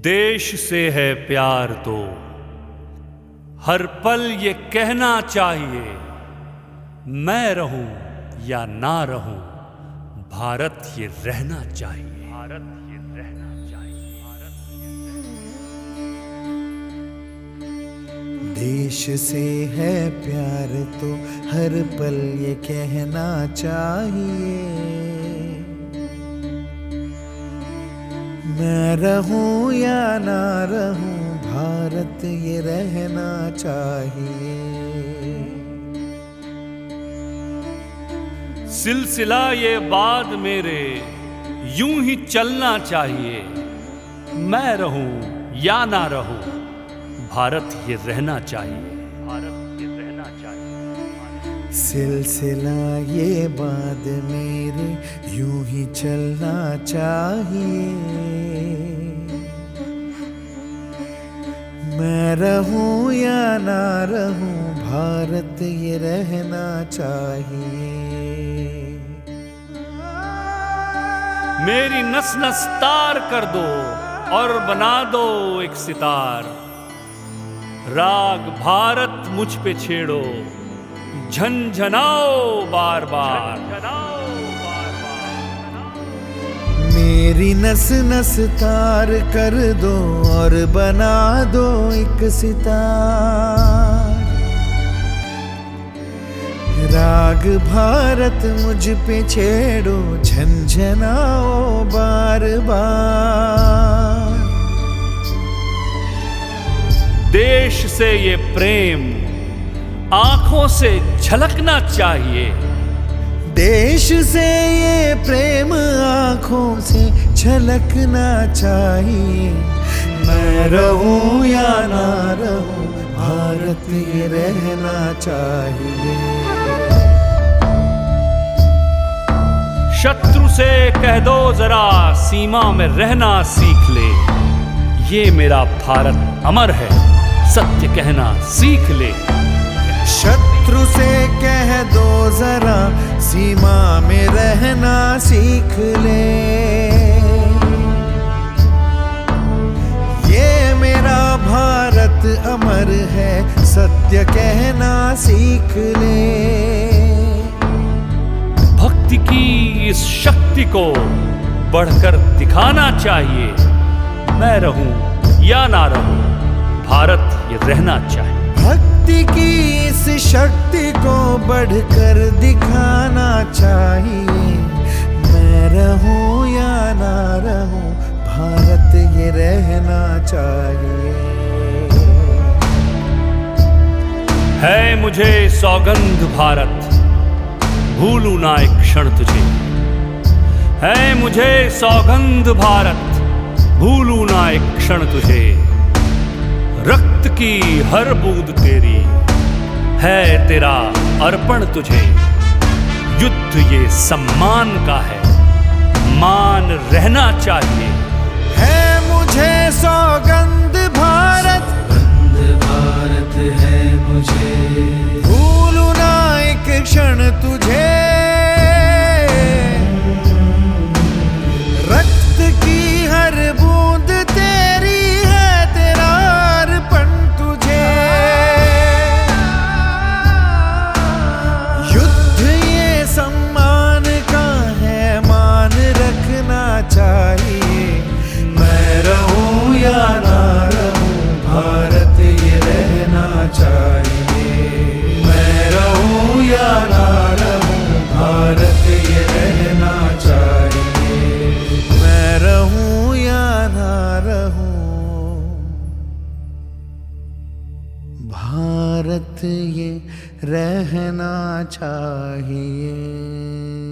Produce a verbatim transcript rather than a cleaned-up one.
देश से है प्यार तो हर पल ये कहना चाहिए, मैं रहूं या ना रहूं, भारत ये रहना चाहिए। भारत ये रहना चाहिए। भारत ये रहना। देश से है प्यार तो हर पल ये कहना चाहिए, मैं रहूं या ना रहूं, भारत ये रहना चाहिए। सिलसिला ये बात मेरे यूं ही चलना चाहिए, मैं रहूं या ना रहूं, भारत ये रहना चाहिए। भारत ये रहना चाहिए। सिलसिला ये बात मेरे यूं ही चलना चाहिए, मैं रहूं या ना रहूं, भारत ये रहना चाहिए। मेरी नस नस तार कर दो और बना दो एक सितार, राग भारत मुझ पे छेड़ो, झनझनाओ बार बार। मेरी नस नस तार कर दो और बना दो एक सितार, राग भारत मुझ पे छेड़ो, झनझनाओ बार बार। देश से ये प्रेम आंखों से झलकना चाहिए, देश से ये प्रेम आंखों से झलकना चाहिए, मैं रहूं या ना रहूं, भारत ये रहना चाहिए। शत्रु से कह दो जरा सीमा में रहना सीख ले, ये मेरा भारत अमर है, सत्य कहना सीख ले। शत्रु से कह दो जरा सीमा में रहना सीख ले, ये मेरा भारत अमर है, सत्य कहना सीख ले। भक्ति की इस शक्ति को बढ़कर दिखाना चाहिए, मैं रहूं या ना रहूं, भारत ये रहना चाहिए। भक्ति की इस शक्ति को बढ़कर दिखाना चाहिए, मैं रहूं या ना रहूं, भारत ये रहना चाहिए। है मुझे सौगंध भारत, भूलूं ना एक क्षण तुझे, है मुझे सौगंध भारत, भूलूं ना एक क्षण तुझे। रक्त की हर बूंद तेरी है, तेरा अर्पण तुझे। युद्ध ये सम्मान का है, मान रहना चाहिए। है मुझे सौगंध भारत, सौगंध भारत है मुझे, भूलूं ना एक क्षण तुझे। रक्त की हर बूंद तेरी है, तेरा अर्पण तुझे। युद्ध ये सम्मान का है, मान रखना चाहिए, मैं रहूं या ना रहूं, भारत ये रहना चाहिए, मैं रहूं या ना रहूं, भारत ये रहना चाहिए, मैं रहूं या ना रहूं, भारत ये रहना चाहिए।